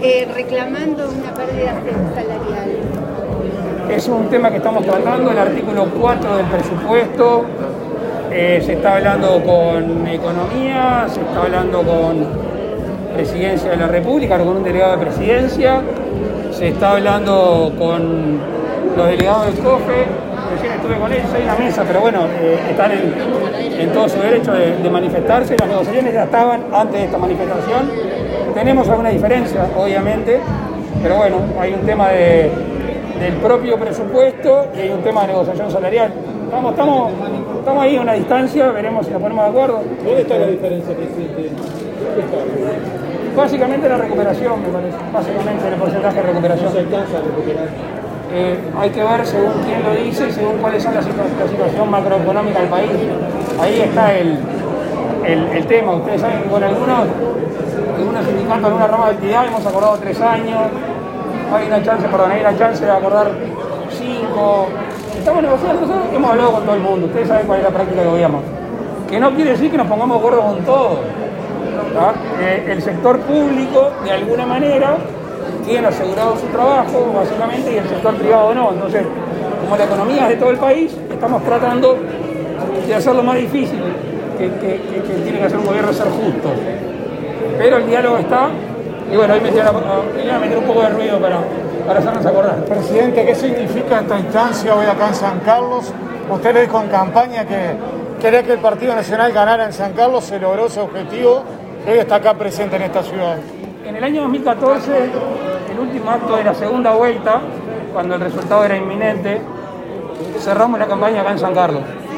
reclamando una pérdida salarial. Es un tema que estamos tratando, el artículo 4 del presupuesto. Se está hablando con Economía, se está hablando con Presidencia de la República, con un delegado de Presidencia, se está hablando con los delegados del COFE. Recién estuve con ellos en la mesa, pero bueno, están en todo su derecho de manifestarse. Las negociaciones ya estaban antes de esta manifestación. Tenemos alguna diferencia, obviamente, pero bueno, hay un tema del propio presupuesto y hay un tema de negociación salarial. Estamos ahí a una distancia, veremos si nos ponemos de acuerdo. ¿Dónde está la diferencia, presidente? Básicamente la recuperación, me parece. Básicamente el porcentaje de recuperación. ¿No se alcanza a recuperar? Hay que ver según quién lo dice y según cuál es la situación macroeconómica del país. Ahí está el tema. Ustedes saben que con algunos sindicatos, alguna rama de actividad hemos acordado 3 años. Hay una chance de acordar 5. Estamos negociando, nosotros hemos hablado con todo el mundo. Ustedes saben cuál es la práctica del gobierno. Que no quiere decir que nos pongamos de acuerdo con todo. El sector público, de alguna manera, tiene asegurado su trabajo, básicamente, y el sector privado no. Entonces, como la economía es de todo el país, estamos tratando de hacerlo más difícil que tiene que hacer un gobierno, ser justo. Pero el diálogo está, y bueno, hoy me voy a meter un poco de ruido para hacernos acordar. Presidente, ¿qué significa esta instancia hoy acá en San Carlos? Usted le dijo en campaña que quería que el Partido Nacional ganara en San Carlos, se logró ese objetivo, hoy está acá presente en esta ciudad. En el año 2014, el último acto de la segunda vuelta, cuando el resultado era inminente, cerramos la campaña acá en San Carlos.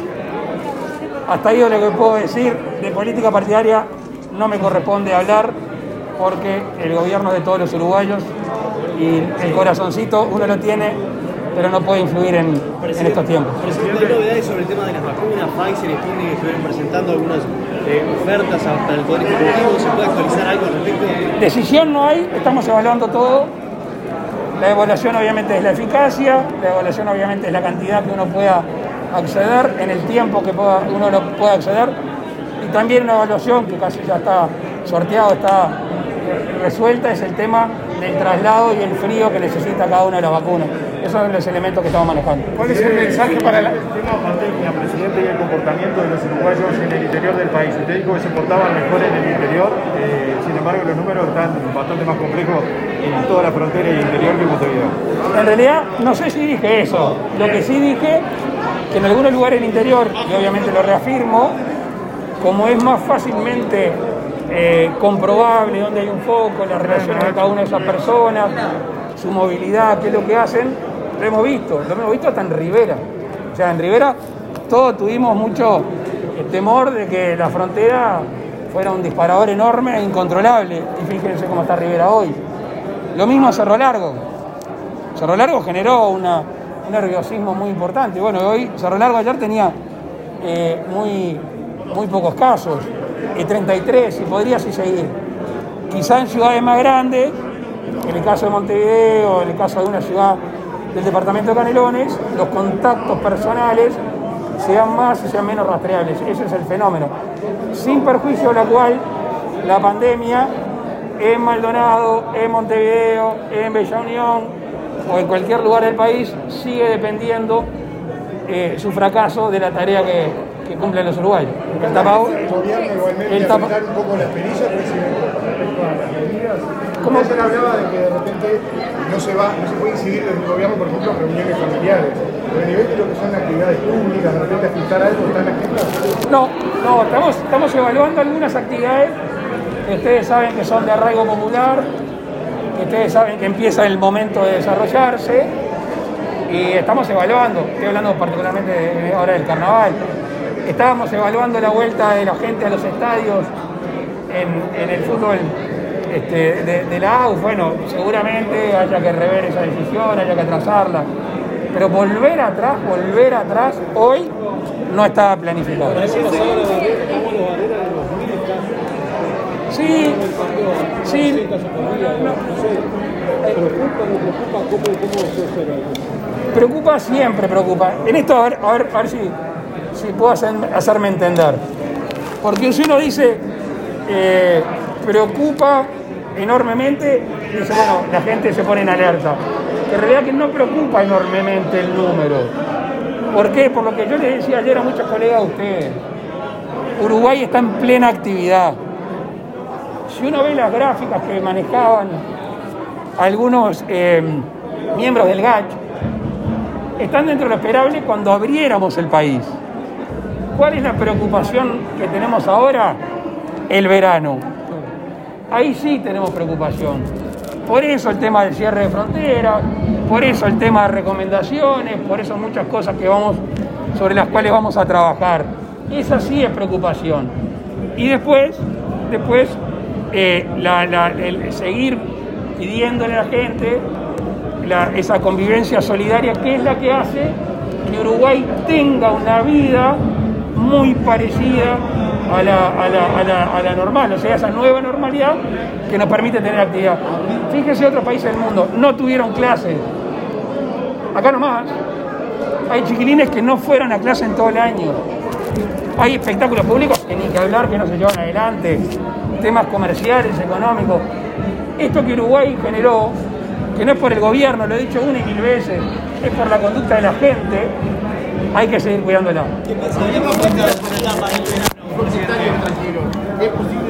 Hasta ahí lo que puedo decir. De política partidaria no me corresponde hablar, porque el gobierno es de todos los uruguayos y el corazoncito uno lo tiene, pero no puede influir en estos tiempos. Presidente, ¿hay novedades sobre el tema de las vacunas? Pfizer y Sputnik estuvieron presentando algunas ofertas para el Poder Ejecutivo. ¿Se puede actualizar algo al respecto? Decisión no hay, estamos evaluando todo. La evaluación obviamente es la eficacia, la evaluación obviamente es la cantidad que uno pueda acceder, en el tiempo que uno lo pueda acceder, y también una evaluación que casi ya está sorteado, está resuelta, es el tema del traslado y el frío que necesita cada una de las vacunas. Esos son los elementos que estamos manejando. ¿Cuál es el mensaje para la... El tema pandemia, presidente, y el comportamiento de los uruguayos en el interior del país? Usted dijo que se portaban mejor en el interior, sin embargo los números están bastante más complejos en toda la frontera y el interior que Montevideo. En realidad, no sé si dije eso. Lo que sí dije, que en algunos lugares del interior, y obviamente lo reafirmo, como es más fácilmente comprobable dónde hay un foco, las relaciones de cada una de esas personas, su movilidad, qué es lo que hacen, lo hemos visto hasta en Rivera. O sea, en Rivera todos tuvimos mucho temor de que la frontera fuera un disparador enorme e incontrolable. Y fíjense cómo está Rivera hoy. Lo mismo Cerro Largo. Cerro Largo generó un nerviosismo muy importante. Bueno, hoy Cerro Largo ayer tenía muy pocos casos, 33, y podría así seguir. Quizá en ciudades más grandes, en el caso de Montevideo, en el caso de una ciudad del departamento de Canelones, los contactos personales sean más y sean menos rastreables. Ese es el fenómeno. Sin perjuicio de la cual la pandemia en Maldonado, en Montevideo, en Bella Unión o en cualquier lugar del país sigue dependiendo su fracaso de la tarea que cumplen los uruguayos. El gobierno igualmente aplicar un poco la experiencia, presidente, respecto a las medidas. ¿Cómo? Usted hablaba de que de repente no se puede incidir desde el gobierno, por ejemplo, en reuniones familiares. Pero a nivel de lo que son actividades públicas, de repente aplicar algo, ¿están activas? No, estamos evaluando algunas actividades que ustedes saben que son de arraigo popular, que ustedes saben que empieza el momento de desarrollarse, y estamos evaluando, estoy hablando particularmente ahora del carnaval. Estábamos evaluando la vuelta de la gente a los estadios en el fútbol de la AUF. Bueno, seguramente haya que rever esa decisión, haya que atrasarla. Pero volver atrás, hoy no está planificado. Sí. Preocupa, siempre preocupa. En esto, a ver si puedo hacerme entender. Porque si uno dice preocupa enormemente, dice, bueno, la gente se pone en alerta. En realidad que no preocupa enormemente el número. ¿Por qué? Por lo que yo les decía ayer a muchos colegas de ustedes. Uruguay está en plena actividad. Si uno ve las gráficas que manejaban algunos miembros del GACH, están dentro de lo esperable cuando abriéramos el país. ¿Cuál es la preocupación que tenemos ahora? El verano. Ahí sí tenemos preocupación. Por eso el tema del cierre de fronteras, por eso el tema de recomendaciones, por eso muchas cosas sobre las cuales vamos a trabajar. Esa sí es preocupación. Y después el seguir pidiéndole a la gente esa convivencia solidaria, que es la que hace que Uruguay tenga una vida muy parecida a la normal, o sea, esa nueva normalidad que nos permite tener actividad. Fíjense, otros países del mundo no tuvieron clases. Acá nomás hay chiquilines que no fueron a clase en todo el año. Hay espectáculos públicos que ni que hablar, que no se llevan adelante, temas comerciales, económicos. Esto que Uruguay generó, que no es por el gobierno, lo he dicho una y mil veces, es por la conducta de la gente, hay que seguir cuidándola. ¿Qué pasa de la propuesta de Portela para el verano? ¿Es posible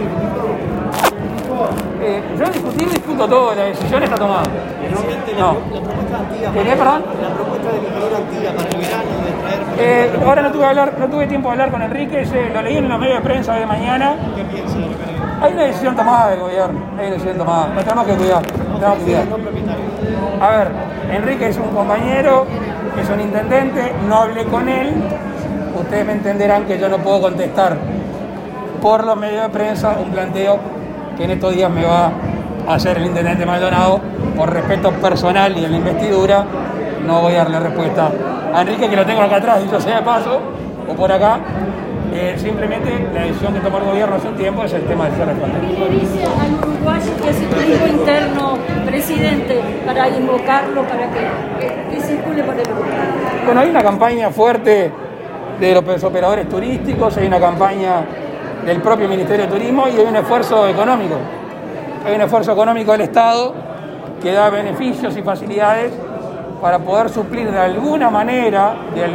Yo discuto todo, la decisión está tomada. Presidente, No. la propuesta antigua ¿Qué, perdón? La propuesta del ingeniero Antigua para el verano de traer... Ahora no tuve tiempo de hablar con Enrique, lo leí en los medios de prensa de mañana. ¿Qué piensa? Hay una decisión tomada del gobierno, hay una decisión tomada, nos tenemos que cuidar, No propietario. A ver, Enrique es un compañero, es un intendente, no hablé con él, ustedes me entenderán que yo no puedo contestar por los medios de prensa un planteo que en estos días me va a hacer el intendente Maldonado. Por respeto personal y en la investidura, no voy a darle respuesta a Enrique, que lo tengo acá atrás, dicho sea de paso, o por acá. Simplemente la decisión que tomó el gobierno hace un tiempo es el tema del cierre de fronteras. ¿Qué le dice al uruguayo que es el turismo interno, presidente, para invocarlo, para que circule por el Uruguay? Bueno, hay una campaña fuerte de los operadores turísticos, hay una campaña del propio Ministerio de Turismo y hay un esfuerzo económico. Hay un esfuerzo económico del Estado que da beneficios y facilidades para poder suplir de alguna manera,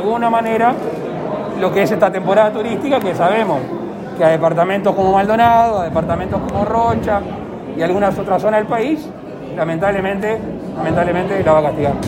lo que es esta temporada turística, que sabemos que a departamentos como Maldonado, a departamentos como Rocha y algunas otras zonas del país, lamentablemente la va a castigar.